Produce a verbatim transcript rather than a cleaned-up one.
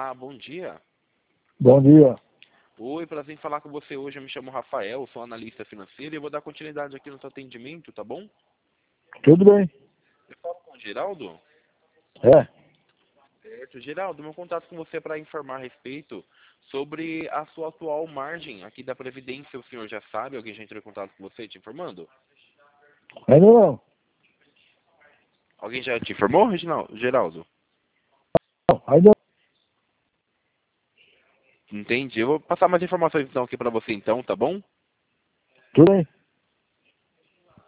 Olá, bom dia. Bom dia. Oi, prazer em falar com você hoje. Eu me chamo Rafael, sou analista financeiro e eu vou dar continuidade aqui no seu atendimento, tá bom? Tudo bem? Eu falo com o Geraldo? É. Certo. Geraldo, meu contato com você é para informar a respeito sobre a sua atual margem aqui da Previdência. O senhor já sabe? Alguém já entrou em contato com você te informando? Ainda não. Alguém já te informou, Reginaldo? Geraldo? Não, ainda Entendi. Eu vou passar mais informações então aqui para você então, tá bom? Tudo bem?